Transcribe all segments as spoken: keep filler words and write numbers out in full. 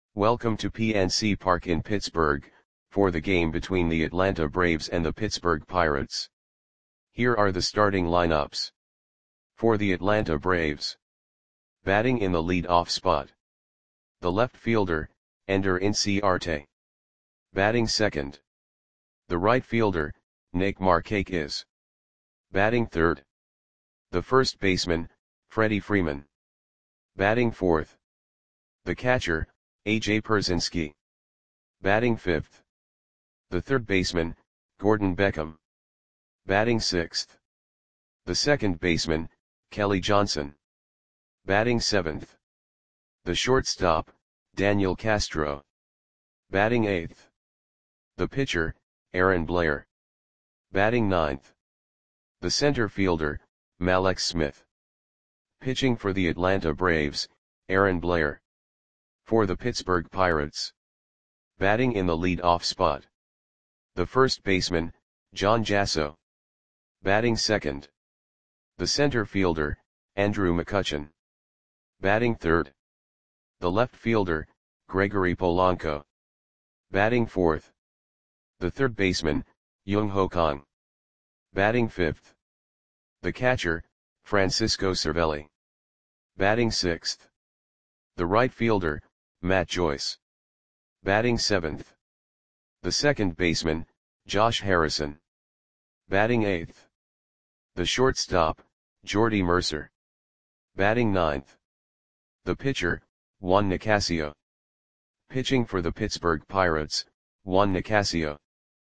Welcome to P N C Park in Pittsburgh, for the game between the Atlanta Braves and the Pittsburgh Pirates. Here are the starting lineups. For the Atlanta Braves. Batting in the lead-off spot. The left fielder, Ender Inciarte. Batting second. The right fielder, Nick Markakis. Batting third. The first baseman, Freddie Freeman. Batting fourth. The catcher, A J Pierzynski. Batting fifth. The third baseman, Gordon Beckham. Batting sixth. The second baseman, Kelly Johnson. Batting seventh. The shortstop, Daniel Castro. Batting eighth. The pitcher, Aaron Blair. Batting ninth. The center fielder, Mallex Smith. Pitching for the Atlanta Braves, Aaron Blair. For the Pittsburgh Pirates. Batting in the lead-off spot. The first baseman, John Jasso. Batting second. The center fielder, Andrew McCutchen. Batting third. The left fielder, Gregory Polanco. Batting fourth. The third baseman, Young-Ho Kang. Batting fifth. The catcher, Francisco Cervelli. Batting sixth. The right fielder, Matt Joyce. Batting seventh. The second baseman, Josh Harrison. Batting eighth. The shortstop, Jordy Mercer. Batting ninth. The pitcher, Juan Nicasio. Pitching for the Pittsburgh Pirates, Juan Nicasio.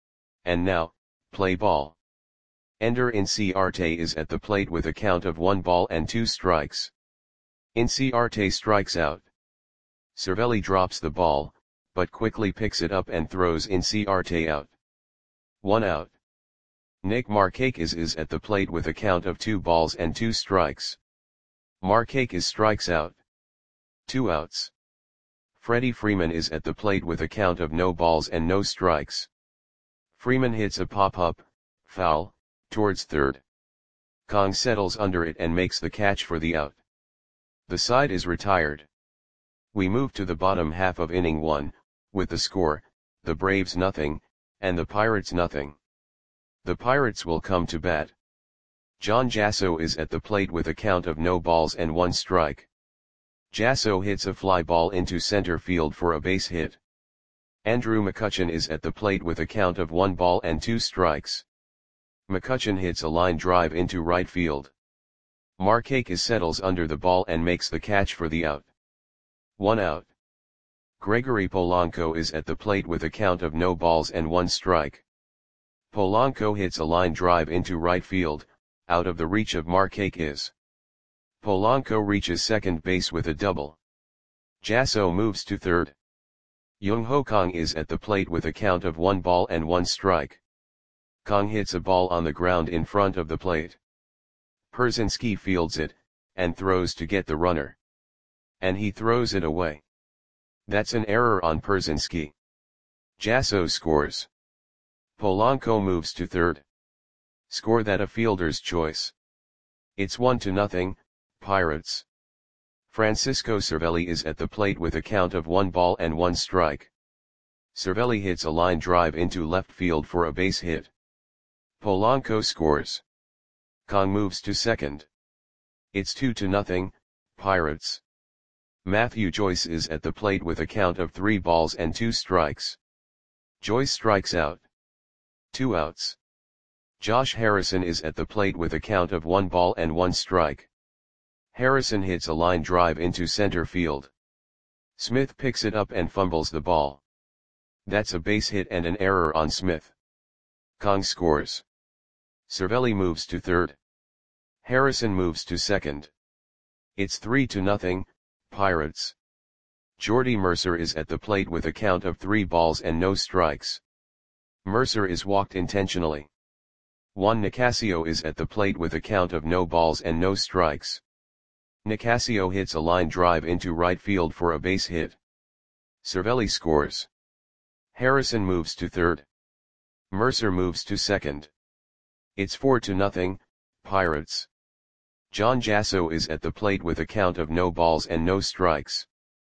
And now, play ball. Ender Inciarte is at the plate with a count of one ball and two strikes. Inciarte strikes out. Cervelli drops the ball, but quickly picks it up and throws Inciarte out. One out. Nick Markakis is at the plate with a count of two balls and two strikes. Markakis strikes out. Two outs. Freddie Freeman is at the plate with a count of no balls and no strikes. Freeman hits a pop-up, foul, towards third. Kang settles under it and makes the catch for the out. The side is retired. We move to the bottom half of inning one, with the score, the Braves nothing, and the Pirates nothing. The Pirates will come to bat. John Jasso is at the plate with a count of no balls and one strike. Jasso hits a fly ball into center field for a base hit. Andrew McCutchen is at the plate with a count of one ball and two strikes. McCutchen hits a line drive into right field. Markakis settles under the ball and makes the catch for the out. One out. Gregory Polanco is at the plate with a count of no balls and one strike. Polanco hits a line drive into right field, out of the reach of Markakis. Polanco reaches second base with a double. Jasso moves to third. Young-Ho Kang is at the plate with a count of one ball and one strike. Kang hits a ball on the ground in front of the plate. Pierzynski fields it, and throws to get the runner. And he throws it away. That's an error on Pierzynski. Jasso scores. Polanco moves to third. Score that a fielder's choice. It's one to nothing, Pirates. Francisco Cervelli is at the plate with a count of one ball and one strike. Cervelli hits a line drive into left field for a base hit. Polanco scores. Kang moves to second. It's two to nothing, Pirates. Matthew Joyce is at the plate with a count of three balls and two strikes. Joyce strikes out. Two outs. Josh Harrison is at the plate with a count of one ball and one strike. Harrison hits a line drive into center field. Smith picks it up and fumbles the ball. That's a base hit and an error on Smith. Kang scores. Cervelli moves to third. Harrison moves to second. It's three to nothing, Pirates. Jordy Mercer is at the plate with a count of three balls and no strikes. Mercer is walked intentionally. Juan Nicasio is at the plate with a count of no balls and no strikes. Nicasio hits a line drive into right field for a base hit. Cervelli scores. Harrison moves to third. Mercer moves to second. It's four to nothing, Pirates. John Jasso is at the plate with a count of no balls and no strikes.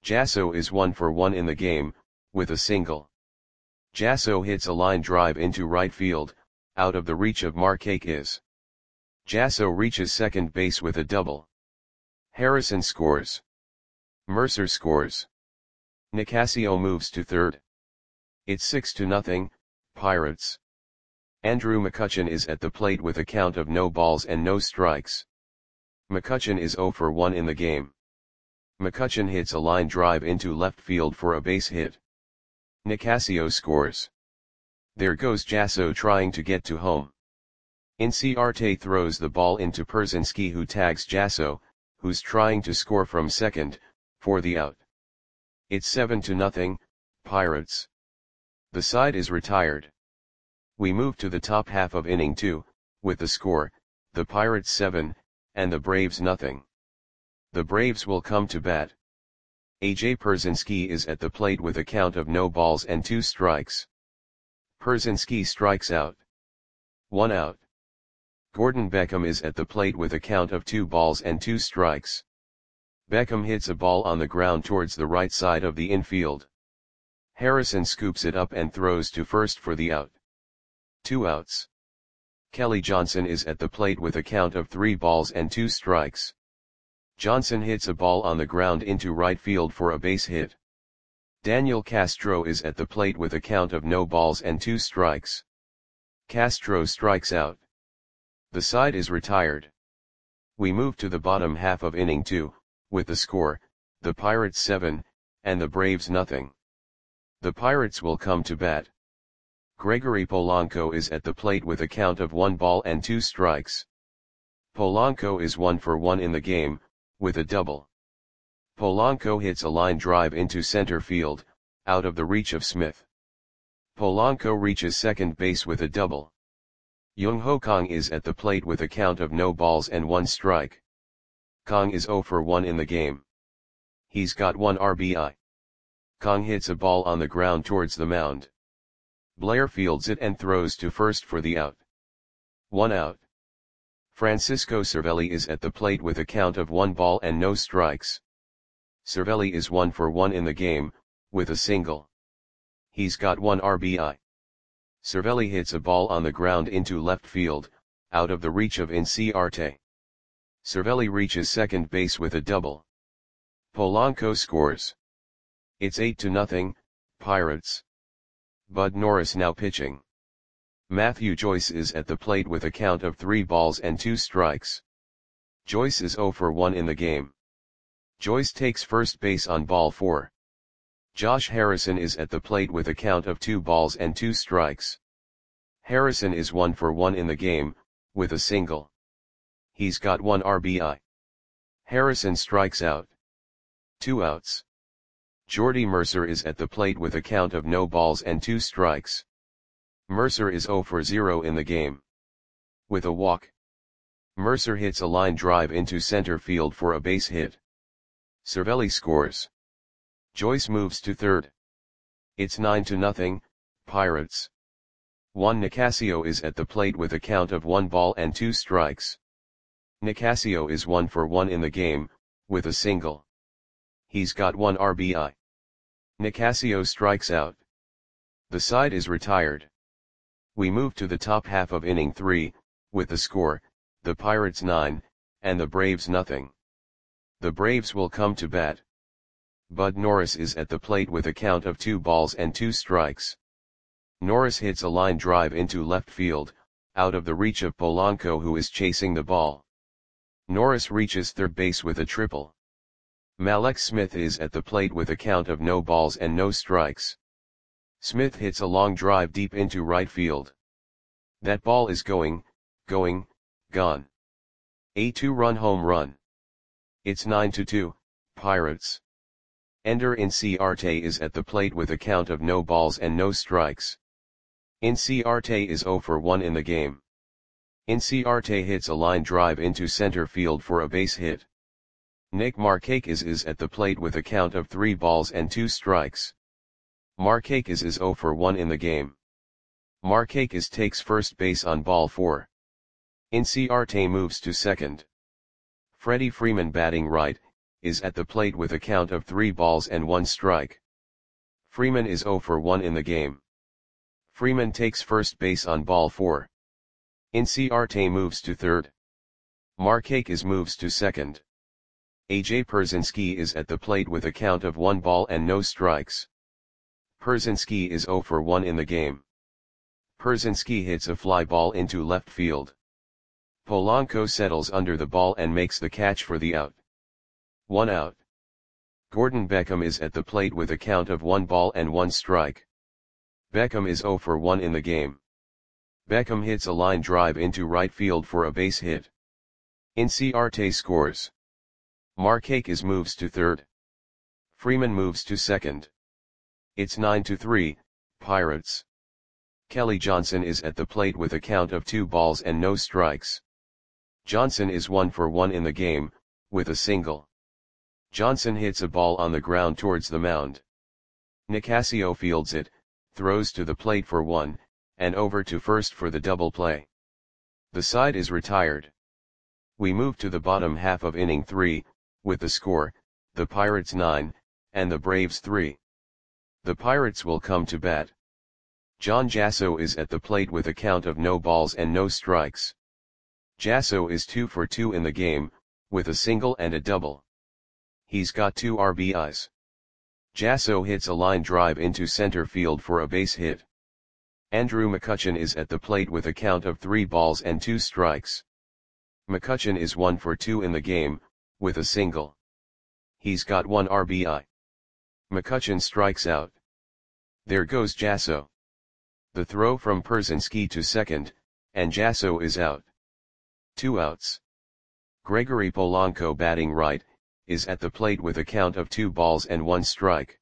Jasso is one for one in the game, with a single. Jasso hits a line drive into right field, out of the reach of Markakis. Jasso reaches second base with a double. Harrison scores. Mercer scores. Nicasio moves to third. It's six to nothing, Pirates. Andrew McCutchen is at the plate with a count of no balls and no strikes. McCutchen is zero for one in the game. McCutchen hits a line drive into left field for a base hit. Nicasio scores. There goes Jasso trying to get to home. Inciarte throws the ball into Pierzynski, who tags Jasso, who's trying to score from second, for the out. It's seven to nothing, Pirates. The side is retired. We move to the top half of inning two, with the score, the Pirates seven, and the Braves nothing. The Braves will come to bat. A J Pierzynski is at the plate with a count of no balls and two strikes. Pierzynski strikes out. One out. Gordon Beckham is at the plate with a count of two balls and two strikes. Beckham hits a ball on the ground towards the right side of the infield. Harrison scoops it up and throws to first for the out. Two outs. Kelly Johnson is at the plate with a count of three balls and two strikes. Johnson hits a ball on the ground into right field for a base hit. Daniel Castro is at the plate with a count of no balls and two strikes. Castro strikes out. The side is retired. We move to the bottom half of inning two, with the score, the Pirates seven, and the Braves nothing. The Pirates will come to bat. Gregory Polanco is at the plate with a count of one ball and two strikes. Polanco is one for one in the game, with a double. Polanco hits a line drive into center field, out of the reach of Smith. Polanco reaches second base with a double. Young-Ho Kang is at the plate with a count of no balls and one strike. Kang is zero for one in the game. He's got one R B I. Kang hits a ball on the ground towards the mound. Blair fields it and throws to first for the out. One out. Francisco Cervelli is at the plate with a count of one ball and no strikes. Cervelli is one for one in the game, with a single. He's got one R B I. Cervelli hits a ball on the ground into left field, out of the reach of Inciarte. Cervelli reaches second base with a double. Polanco scores. It's eight to nothing, Pirates. Bud Norris now pitching. Matthew Joyce is at the plate with a count of three balls and two strikes. Joyce is zero for one in the game. Joyce takes first base on ball four. Josh Harrison is at the plate with a count of two balls and two strikes. Harrison is one for one in the game, with a single. He's got one R B I. Harrison strikes out. Two outs. Jordy Mercer is at the plate with a count of no balls and two strikes. Mercer is zero for zero in the game. With a walk. Mercer hits a line drive into center field for a base hit. Cervelli scores. Joyce moves to third. It's nine to nothing, Pirates. Juan Nicasio is at the plate with a count of one ball and two strikes. Nicasio is one for one in the game, with a single. He's got one R B I. Nicasio strikes out. The side is retired. We move to the top half of inning three, with the score, the Pirates nine, and the Braves nothing. The Braves will come to bat. Bud Norris is at the plate with a count of two balls and two strikes. Norris hits a line drive into left field, out of the reach of Polanco, who is chasing the ball. Norris reaches third base with a triple. Malek Smith is at the plate with a count of no balls and no strikes. Smith hits a long drive deep into right field. That ball is going, going, gone. A two-run home run. It's nine to two, Pirates. Ender Inciarte is at the plate with a count of no balls and no strikes. Inciarte is zero for one in the game. Inciarte hits a line drive into center field for a base hit. Nick Markakis is at the plate with a count of three balls and two strikes. Markakis is zero for one in the game. Markakis takes first base on ball four. Inciarte moves to second. Freddie Freeman batting right, is at the plate with a count of three balls and one strike. Freeman is zero for one in the game. Freeman takes first base on ball four. Inciarte moves to third. Markakis moves to second. A J Pierzynski is at the plate with a count of one ball and no strikes. Pierzynski is zero for one in the game. Pierzynski hits a fly ball into left field. Polanco settles under the ball and makes the catch for the out. One out. Gordon Beckham is at the plate with a count of one ball and one strike. Beckham is zero for one in the game. Beckham hits a line drive into right field for a base hit. Inciarte scores. Markakis moves to third. Freeman moves to second. It's nine to three, Pirates. Kelly Johnson is at the plate with a count of two balls and no strikes. Johnson is one for one in the game, with a single. Johnson hits a ball on the ground towards the mound. Nicasio fields it, throws to the plate for one, and over to first for the double play. The side is retired. We move to the bottom half of inning three, with the score, the Pirates nine, and the Braves three. The Pirates will come to bat. John Jasso is at the plate with a count of no balls and no strikes. Jasso is two for two in the game, with a single and a double. He's got two R B Is. Jasso hits a line drive into center field for a base hit. Andrew McCutchen is at the plate with a count of three balls and two strikes. McCutchen is one for two in the game, with a single. He's got one R B I. McCutchen strikes out. There goes Jasso. The throw from Pierzynski to second, and Jasso is out. Two outs. Gregory Polanco, batting right, is at the plate with a count of two balls and one strike.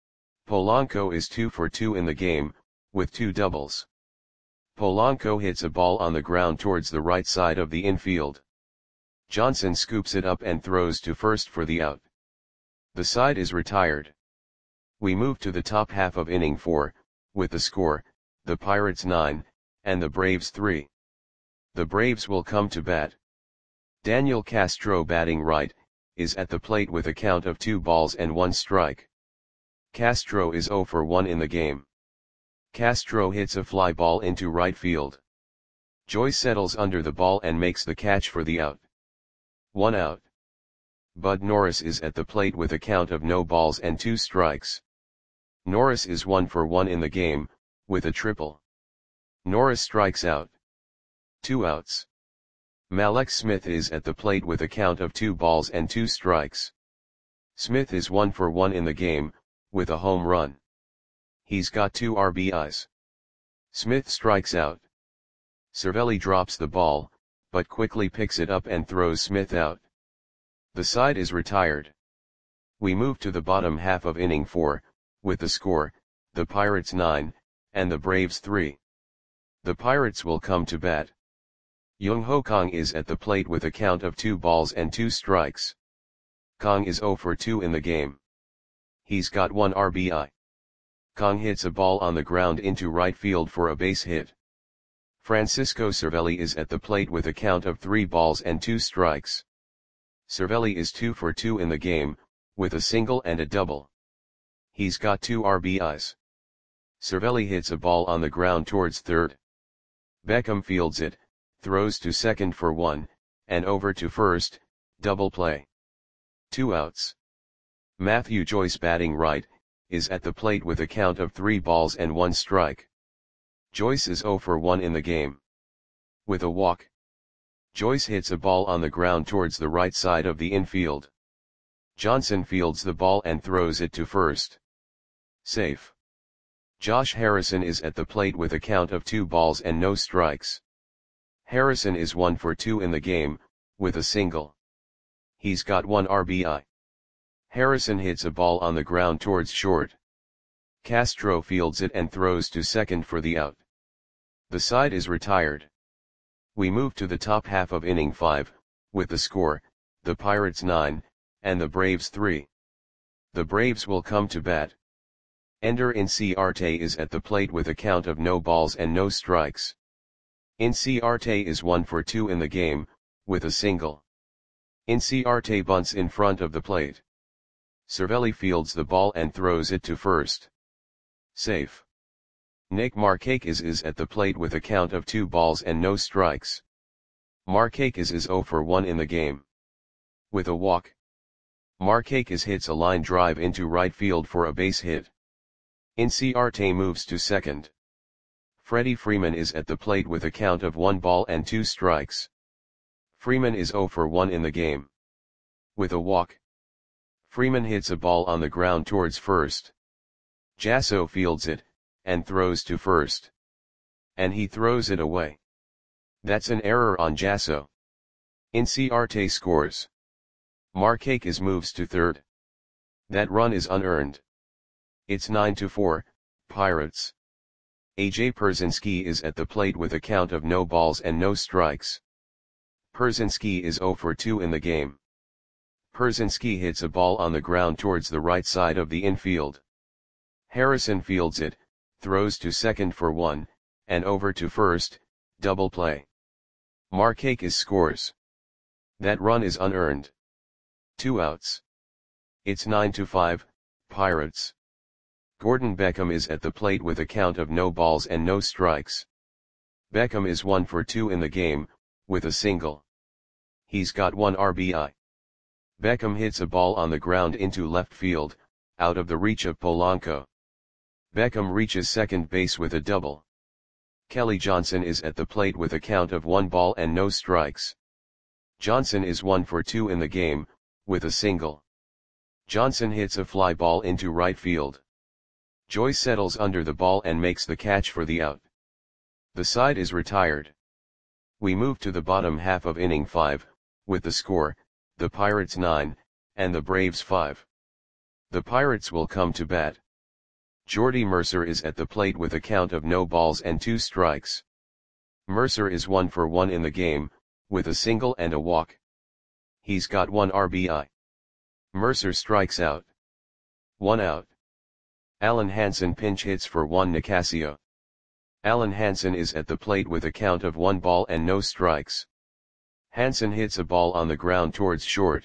Polanco is two for two in the game, with two doubles. Polanco hits a ball on the ground towards the right side of the infield. Johnson scoops it up and throws to first for the out. The side is retired. We move to the top half of inning four, with the score, the Pirates nine, and the Braves three. The Braves will come to bat. Daniel Castro, batting right, is at the plate with a count of two balls and one strike. Castro is zero for one in the game. Castro hits a fly ball into right field. Joyce settles under the ball and makes the catch for the out. One out. Bud Norris is at the plate with a count of no balls and two strikes. Norris is one for one in the game, with a triple. Norris strikes out. Two outs. Mallex Smith is at the plate with a count of two balls and two strikes. Smith is one for one in the game, with a home run. He's got two R B Is. Smith strikes out. Cervelli drops the ball, but quickly picks it up and throws Smith out. The side is retired. We move to the bottom half of inning four, with the score, the Pirates nine, and the Braves three. The Pirates will come to bat. Jung Ho Kang is at the plate with a count of two balls and two strikes. Kang is zero for two in the game. He's got one R B I. Kang hits a ball on the ground into right field for a base hit. Francisco Cervelli is at the plate with a count of three balls and two strikes. Cervelli is two for two in the game, with a single and a double. He's got two R B Is. Cervelli hits a ball on the ground towards third. Beckham fields it, throws to second for one, and over to first, double play. Two outs. Matthew Joyce, batting right, is at the plate with a count of three balls and one strike. Joyce is zero for one in the game. With a walk. Joyce hits a ball on the ground towards the right side of the infield. Johnson fields the ball and throws it to first. Safe. Josh Harrison is at the plate with a count of two balls and no strikes. Harrison is one for two in the game, with a single. He's got one R B I. Harrison hits a ball on the ground towards short. Castro fields it and throws to second for the out. The side is retired. We move to the top half of inning five, with the score, the Pirates nine, and the Braves three. The Braves will come to bat. Ender Inciarte is at the plate with a count of no balls and no strikes. Inciarte is one for two in the game, with a single. Inciarte bunts in front of the plate. Cervelli fields the ball and throws it to first. Safe. Nick Markakis is at the plate with a count of two balls and no strikes. Markakis is zero for one in the game. With a walk, Markakis hits a line drive into right field for a base hit. Inciarte moves to second. Freddie Freeman is at the plate with a count of one ball and two strikes. Freeman is zero for one in the game. With a walk, Freeman hits a ball on the ground towards first. Jasso fields it, and throws to first. And he throws it away. That's an error on Jasso. Inciarte scores. Markakis moves to third. That run is unearned. It's nine to four, Pirates. A J Pierzynski is at the plate with a count of no balls and no strikes. Pierzynski is zero for two in the game. Pierzynski hits a ball on the ground towards the right side of the infield. Harrison fields it, throws to second for one, and over to first, double play. Markakis scores. That run is unearned. Two outs. It's nine to five, Pirates. Gordon Beckham is at the plate with a count of no balls and no strikes. Beckham is one for two in the game, with a single. He's got one R B I. Beckham hits a ball on the ground into left field, out of the reach of Polanco. Beckham reaches second base with a double. Kelly Johnson is at the plate with a count of one ball and no strikes. Johnson is one for two in the game, with a single. Johnson hits a fly ball into right field. Joyce settles under the ball and makes the catch for the out. The side is retired. We move to the bottom half of inning five, with the score, the Pirates nine, and the Braves five. The Pirates will come to bat. Jordy Mercer is at the plate with a count of no balls and two strikes. Mercer is one for one in the game, with a single and a walk. He's got one R B I. Mercer strikes out. One out. Alan Hansen pinch hits for one Nicasio. Alan Hansen is at the plate with a count of one ball and no strikes. Hansen hits a ball on the ground towards short.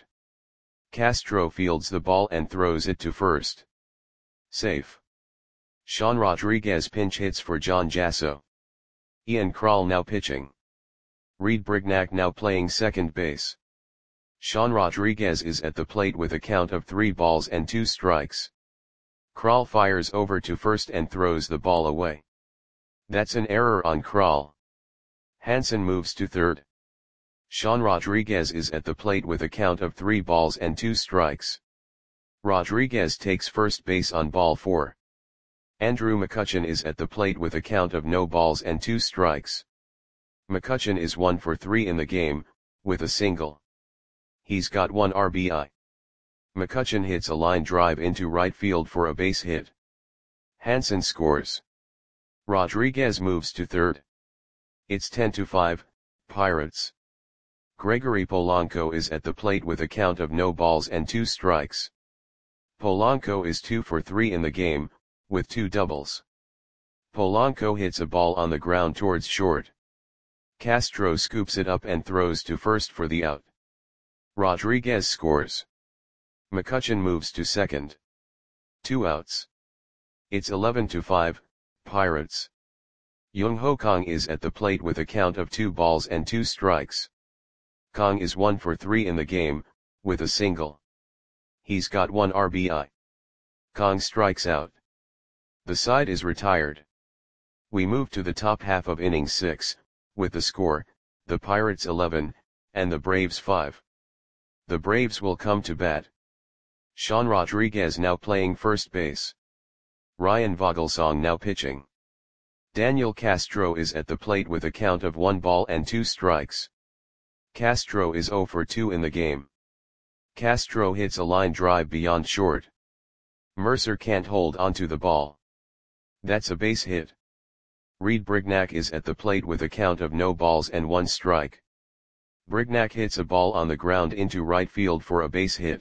Castro fields the ball and throws it to first. Safe. Sean Rodriguez pinch hits for John Jasso. Ian Krall now pitching. Reed Brignac now playing second base. Sean Rodriguez is at the plate with a count of three balls and two strikes. Krall fires over to first and throws the ball away. That's an error on Krall. Hansen moves to third. Sean Rodriguez is at the plate with a count of three balls and two strikes. Rodriguez takes first base on ball four. Andrew McCutchen is at the plate with a count of no balls and two strikes. McCutchen is one for three in the game, with a single. He's got one R B I. McCutchen hits a line drive into right field for a base hit. Hansen scores. Rodriguez moves to third. It's ten to five, Pirates. Gregory Polanco is at the plate with a count of no balls and two strikes. Polanco is two for three in the game, with two doubles. Polanco hits a ball on the ground towards short. Castro scoops it up and throws to first for the out. Rodriguez scores. McCutchen moves to second. Two outs. It's eleven to five, Pirates. Young Ho Kong is at the plate with a count of two balls and two strikes. Kong is one for three in the game, with a single. He's got one R B I. Kong strikes out. The side is retired. We move to the top half of inning six, with the score, the Pirates eleven, and the Braves five. The Braves will come to bat. Sean Rodriguez now playing first base. Ryan Vogelsong now pitching. Daniel Castro is at the plate with a count of one ball and two strikes. Castro is zero for two in the game. Castro hits a line drive beyond short. Mercer can't hold onto the ball. That's a base hit. Reed Brignac is at the plate with a count of no balls and one strike. Brignac hits a ball on the ground into right field for a base hit.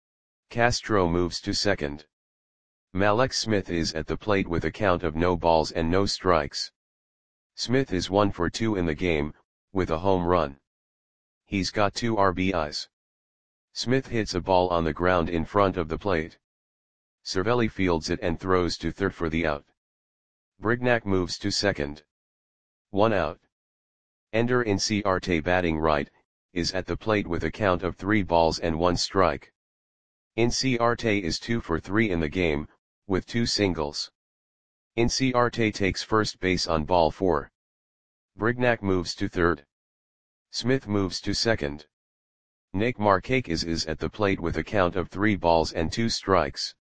Castro moves to second. Mallex Smith is at the plate with a count of no balls and no strikes. Smith is one for two in the game, with a home run. He's got two R B Is. Smith hits a ball on the ground in front of the plate. Cervelli fields it and throws to third for the out. Brignac moves to second. One out. Ender Inciarte, batting right, is at the plate with a count of three balls and one strike. Inciarte is two for three in the game, with two singles. Inciarte takes first base on ball four. Brignac moves to third. Smith moves to second. Nick Markakis is at the plate with a count of three balls and two strikes.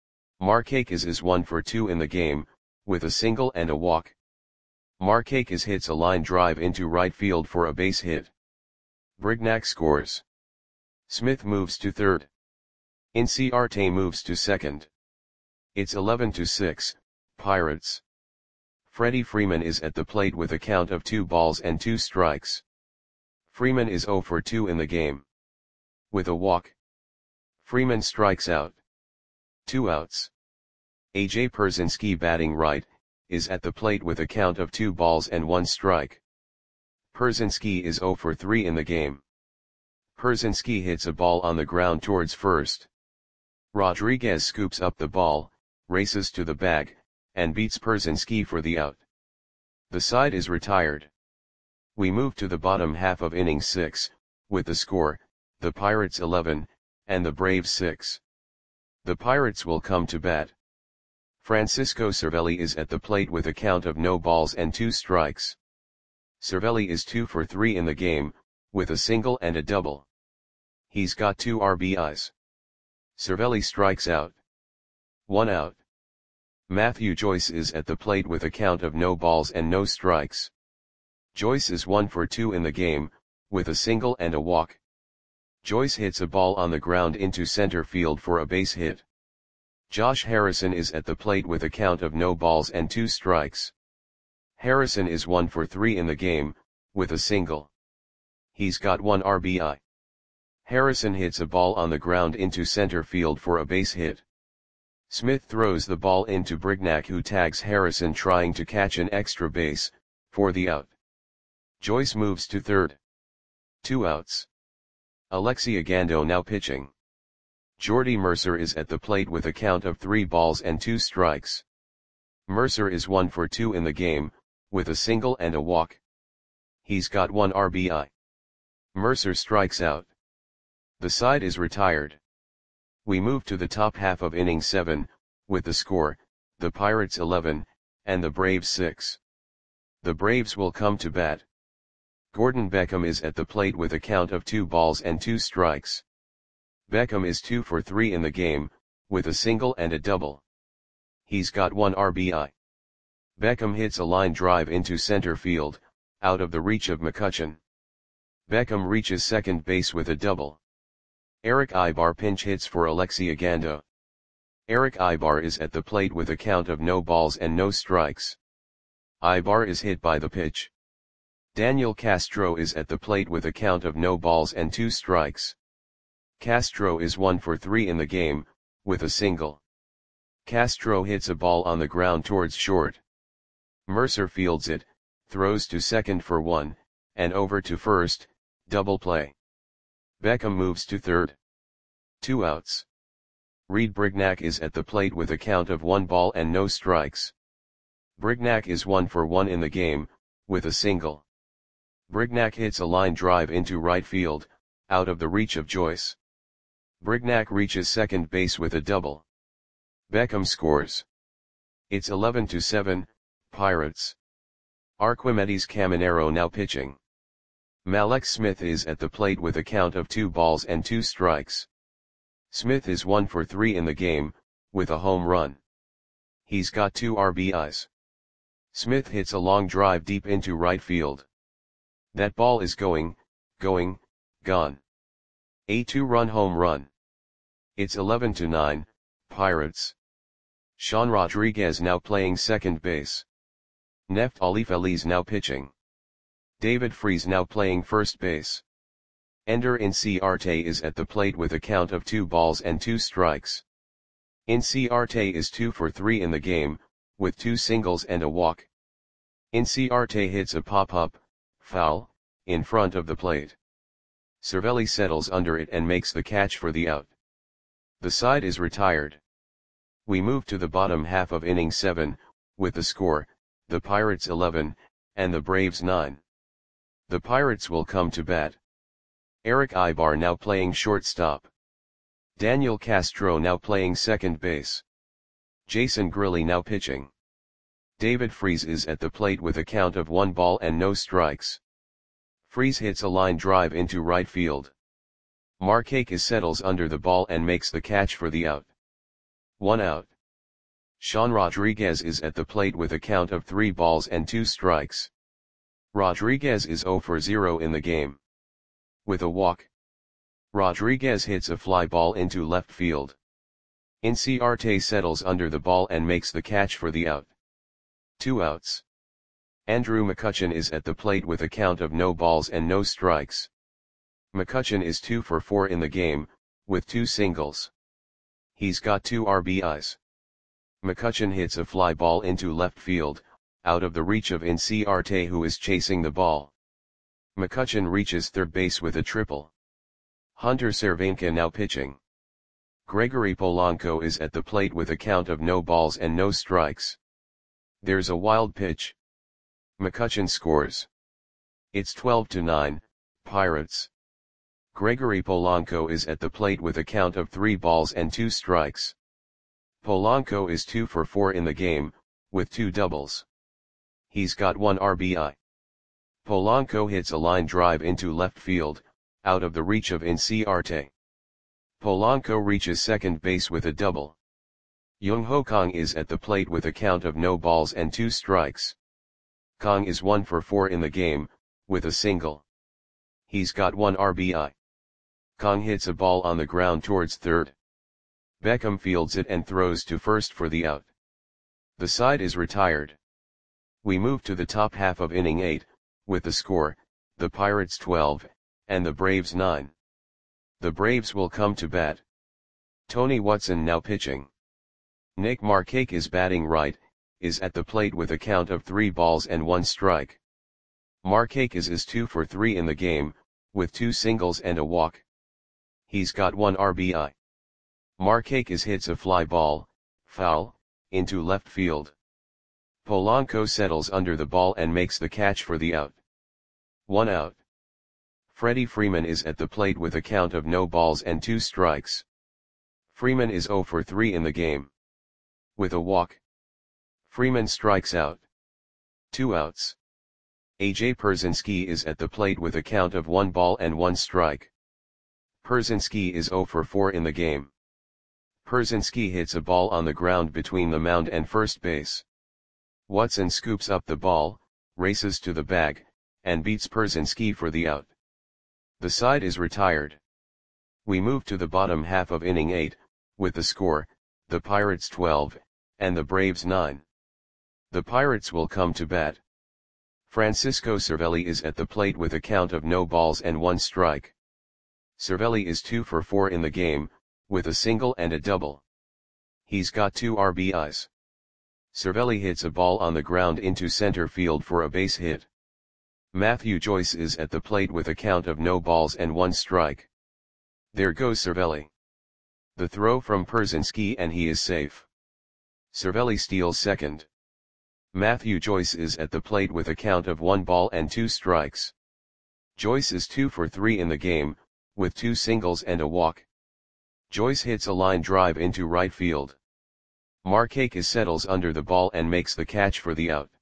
Markakis is one for two in the game, with a single and a walk. Markakis hits a line drive into right field for a base hit. Brignac scores. Smith moves to third. Inciarte moves to second. It's eleven to six, Pirates. Freddie Freeman is at the plate with a count of two balls and two strikes. Freeman is zero for two in the game. With a walk. Freeman strikes out. Two outs. A J Pierzynski, batting right, is at the plate with a count of two balls and one strike. Pierzynski is zero for three in the game. Pierzynski hits a ball on the ground towards first. Rodriguez scoops up the ball, races to the bag, and beats Pierzynski for the out. The side is retired. We move to the bottom half of inning six, with the score, the Pirates eleven, and the Braves six. The Pirates will come to bat. Francisco Cervelli is at the plate with a count of no balls and two strikes. Cervelli is two for three in the game, with a single and a double. He's got two R B Is. Cervelli strikes out. One out. Matthew Joyce is at the plate with a count of no balls and no strikes. Joyce is one for two in the game, with a single and a walk. Joyce hits a ball on the ground into center field for a base hit. Josh Harrison is at the plate with a count of no balls and two strikes. Harrison is one for three in the game, with a single. He's got one R B I. Harrison hits a ball on the ground into center field for a base hit. Smith throws the ball into Brignac, who tags Harrison trying to catch an extra base, for the out. Joyce moves to third. Two outs. Alexi Ogando now pitching. Jordy Mercer is at the plate with a count of three balls and two strikes. Mercer is one for two in the game, with a single and a walk. He's got one R B I. Mercer strikes out. The side is retired. We move to the top half of inning seven, with the score, the Pirates eleven, and the Braves six. The Braves will come to bat. Gordon Beckham is at the plate with a count of two balls and two strikes. Beckham is two for three in the game, with a single and a double. He's got one R B I. Beckham hits a line drive into center field, out of the reach of McCutchen. Beckham reaches second base with a double. Eric Ibar pinch hits for Alexi Ogando. Eric Ibar is at the plate with a count of no balls and no strikes. Ibar is hit by the pitch. Daniel Castro is at the plate with a count of no balls and two strikes. Castro is one for three in the game, with a single. Castro hits a ball on the ground towards short. Mercer fields it, throws to second for one, and over to first, double play. Beckham moves to third. Two outs. Reed Brignac is at the plate with a count of one ball and no strikes. Brignac is one for one in the game, with a single. Brignac hits a line drive into right field, out of the reach of Joyce. Brignac reaches second base with a double. Beckham scores. It's eleven to seven, Pirates. Arquimedes Caminero now pitching. Mallex Smith is at the plate with a count of two balls and two strikes. Smith is one for three in the game, with a home run. He's got two R B Is. Smith hits a long drive deep into right field. That ball is going, going, gone. A two-run home run. It's eleven to nine, Pirates. Sean Rodriguez now playing second base. Neftali Feliz now pitching. David Freese now playing first base. Ender Inciarte is at the plate with a count of two balls and two strikes. Inciarte is two for three in the game, with two singles and a walk. Inciarte hits a pop-up, foul, in front of the plate. Cervelli settles under it and makes the catch for the out. The side is retired. We move to the bottom half of inning seven, with the score, the Pirates eleven, and the Braves nine. The Pirates will come to bat. Eric Ibar now playing shortstop. Daniel Castro now playing second base. Jason Grilli now pitching. David Freese is at the plate with a count of one ball and no strikes. Freese hits a line drive into right field. Markakis settles under the ball and makes the catch for the out. One out. Sean Rodriguez is at the plate with a count of three balls and two strikes. Rodriguez is zero for zero in the game. With a walk, Rodriguez hits a fly ball into left field. Inciarte settles under the ball and makes the catch for the out. Two outs. Andrew McCutchen is at the plate with a count of no balls and no strikes. McCutchen is two for four in the game, with two singles. He's got two R B Is. McCutchen hits a fly ball into left field, out of the reach of Inciarte, who is chasing the ball. McCutchen reaches third base with a triple. Hunter Cervenka now pitching. Gregory Polanco is at the plate with a count of no balls and no strikes. There's a wild pitch. McCutchen scores. It's twelve to nine, Pirates. Gregory Polanco is at the plate with a count of three balls and two strikes. Polanco is two for four in the game, with two doubles. He's got one R B I. Polanco hits a line drive into left field, out of the reach of Inciarte. Polanco reaches second base with a double. Jung Ho Kang is at the plate with a count of no balls and two strikes. Kang is one for four in the game, with a single. He's got one R B I. Kang hits a ball on the ground towards third. Beckham fields it and throws to first for the out. The side is retired. We move to the top half of inning eight, with the score, the Pirates twelve, and the Braves nine. The Braves will come to bat. Tony Watson now pitching. Nick Markakis batting right, is at the plate with a count of three balls and one strike. Markakis is two for three in the game, with two singles and a walk. He's got one R B I. Markakis hits a fly ball, foul, into left field. Polanco settles under the ball and makes the catch for the out. One out. Freddie Freeman is at the plate with a count of no balls and two strikes. Freeman is zero for three in the game. With a walk, Freeman strikes out. Two outs. A J Pierzynski is at the plate with a count of one ball and one strike. Pierzynski is zero for four in the game. Pierzynski hits a ball on the ground between the mound and first base. Watson scoops up the ball, races to the bag, and beats Pierzynski for the out. The side is retired. We move to the bottom half of inning eight, with the score, the Pirates twelve, and the Braves nine. The Pirates will come to bat. Francisco Cervelli is at the plate with a count of no balls and one strike. Cervelli is two for four in the game, with a single and a double. He's got two R B Is. Cervelli hits a ball on the ground into center field for a base hit. Matthew Joyce is at the plate with a count of no balls and one strike. There goes Cervelli. The throw from Pierzynski and he is safe. Cervelli steals second. Matthew Joyce is at the plate with a count of one ball and two strikes. Joyce is two for three in the game, with two singles and a walk. Joyce hits a line drive into right field. Markakis settles under the ball and makes the catch for the out.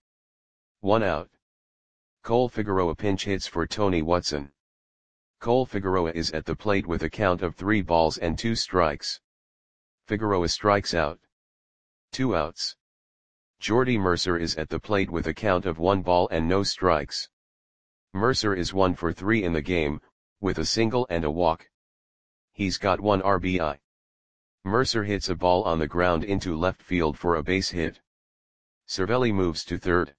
One out. Cole Figueroa pinch hits for Tony Watson. Cole Figueroa is at the plate with a count of three balls and two strikes. Figueroa strikes out. Two outs. Jordy Mercer is at the plate with a count of one ball and no strikes. Mercer is one for three in the game, with a single and a walk. He's got one R B I. Mercer hits a ball on the ground into left field for a base hit. Cervelli moves to third.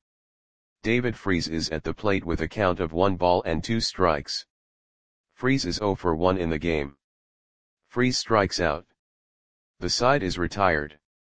David Freese is at the plate with a count of one ball and two strikes. Freese is zero for one in the game. Freese strikes out. The side is retired.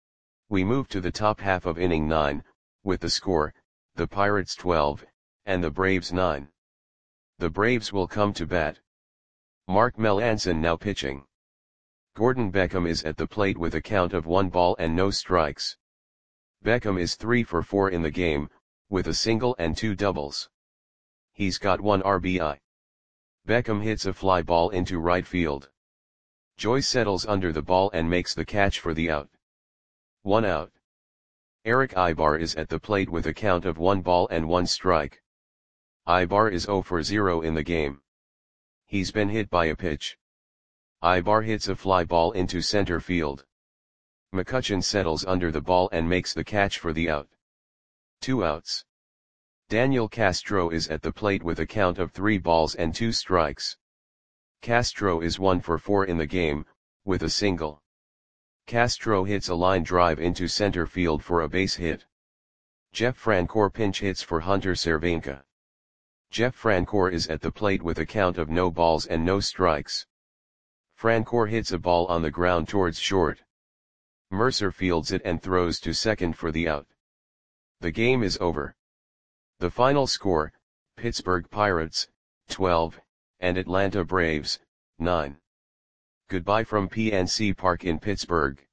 We move to the top half of inning nine, with the score, the Pirates twelve, and the Braves nine. The Braves will come to bat. Mark Melancon now pitching. Gordon Beckham is at the plate with a count of one ball and no strikes. Beckham is three for four in the game, with a single and two doubles. He's got one R B I. Beckham hits a fly ball into right field. Joyce settles under the ball and makes the catch for the out. One out. Erick Aybar is at the plate with a count of one ball and one strike. Aybar is zero for zero in the game. He's been hit by a pitch. Aybar hits a fly ball into center field. McCutchen settles under the ball and makes the catch for the out. Two outs. Daniel Castro is at the plate with a count of three balls and two strikes. Castro is one for four in the game, with a single. Castro hits a line drive into center field for a base hit. Jeff Francoeur pinch hits for Hunter Cervenka. Jeff Francoeur is at the plate with a count of no balls and no strikes. Francoeur hits a ball on the ground towards short. Mercer fields it and throws to second for the out. The game is over. The final score, Pittsburgh Pirates, twelve, and Atlanta Braves, nine. Goodbye from P N C Park in Pittsburgh.